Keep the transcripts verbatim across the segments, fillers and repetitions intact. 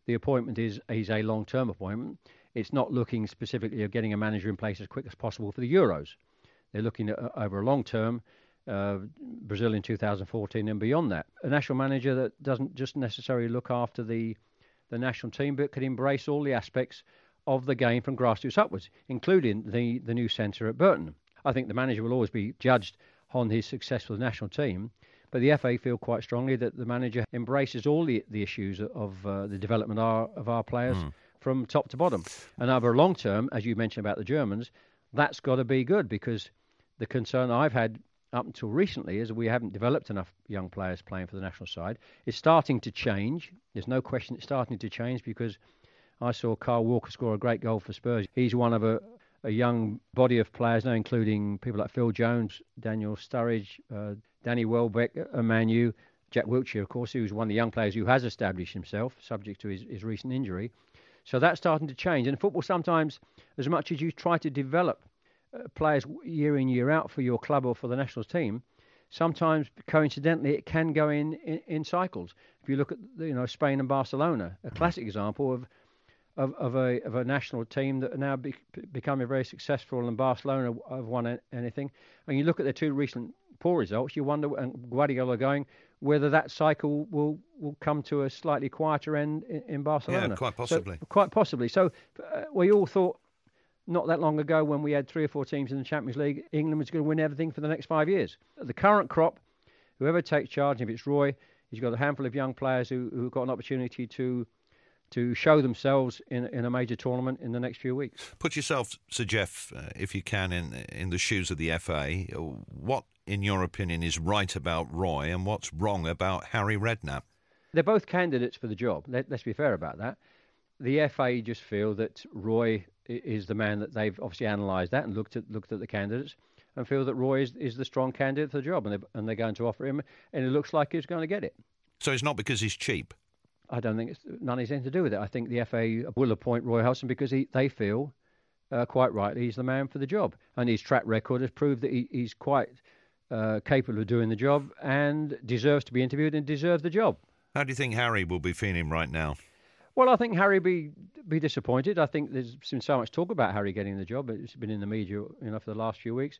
the appointment is, is a long-term appointment. It's not looking specifically of getting a manager in place as quick as possible for the Euros. They're looking at uh, over a long term, uh, Brazil in two thousand fourteen and beyond that. A national manager that doesn't just necessarily look after the the national team, but can embrace all the aspects of the game from grassroots upwards, including the, the new centre at Burton. I think the manager will always be judged on his success for the national team, but the F A feel quite strongly that the manager embraces all the, the issues of uh, the development of our, of our players mm. from top to bottom. And over a long term, as you mentioned about the Germans, that's got to be good, because the concern I've had up until recently is we haven't developed enough young players playing for the national side. It's starting to change. There's no question it's starting to change, because I saw Kyle Walker score a great goal for Spurs. He's one of a, a young body of players now, including people like Phil Jones, Daniel Sturridge, uh, Danny Welbeck, uh, Manu, Jack Wilshere, of course, who's one of the young players who has established himself, subject to his, his recent injury. So that's starting to change. And football sometimes, as much as you try to develop uh, players year in, year out for your club or for the national team, sometimes, coincidentally, it can go in, in, in cycles. If you look at, you know, Spain and Barcelona, a classic example of of, of a of a national team that are now be, becoming very successful, and Barcelona have won anything. And you look at their two recent poor results, you wonder, and Guardiola going, whether that cycle will, will come to a slightly quieter end in, in Barcelona. Yeah, quite possibly. So, quite possibly. So uh, we all thought not that long ago, when we had three or four teams in the Champions League, England was going to win everything for the next five years. The current crop, whoever takes charge, if it's Roy, he's got a handful of young players who who got an opportunity to to show themselves in in a major tournament in the next few weeks. Put yourself, Sir Geoff, uh, if you can, in in the shoes of the F A. What, in your opinion, is right about Roy, and what's wrong about Harry Redknapp? They're both candidates for the job. Let, let's be fair about that. The F A just feel that Roy is the man that they've obviously analysed that and looked at looked at the candidates and feel that Roy is, is the strong candidate for the job, and they're, and they're going to offer him, and it looks like he's going to get it. So it's not because he's cheap? I don't think it's none has anything to do with it. I think the F A will appoint Roy Hodgson because he, they feel, uh, quite rightly, he's the man for the job. And his track record has proved that he, he's quite uh, capable of doing the job and deserves to be interviewed and deserves the job. How do you think Harry will be feeling right now? Well, I think Harry be be disappointed. I think there's been so much talk about Harry getting the job. It's been in the media, you know, for the last few weeks.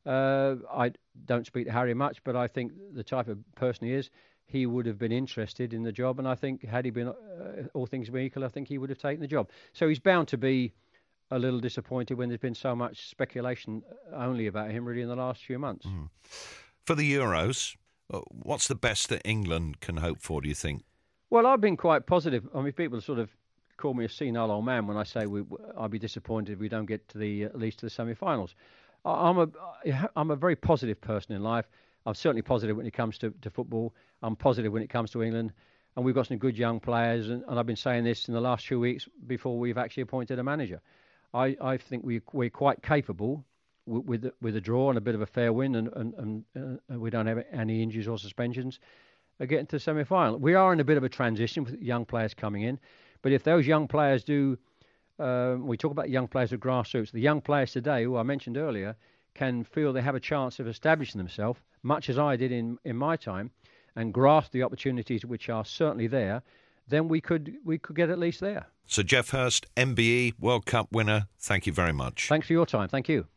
Uh, I don't speak to Harry much, but I think the type of person he is, he would have been interested in the job. And I think had he been, uh, all things being equal, I think he would have taken the job. So he's bound to be a little disappointed when there's been so much speculation only about him really in the last few months. Mm. For the Euros, what's the best that England can hope for, do you think? Well, I've been quite positive. I mean, people sort of call me a senile old man when I say we, I'll be disappointed if we don't get to the at least to the semi-finals. I'm a I'm a very positive person in life. I'm certainly positive when it comes to, to football. I'm positive when it comes to England, and we've got some good young players. And, and I've been saying this in the last few weeks before we've actually appointed a manager. I, I think we we're quite capable with with, with a draw and a bit of a fair win, and and, and uh, we don't have any injuries or suspensions. Getting to the semi-final. We are in a bit of a transition with young players coming in, but if those young players do, uh, we talk about young players of grassroots, the young players today, who I mentioned earlier, can feel they have a chance of establishing themselves, much as I did in, in my time, and grasp the opportunities which are certainly there, then we could we could get at least there. So Geoff Hurst, M B E World Cup winner, thank you very much. Thanks for your time. Thank you.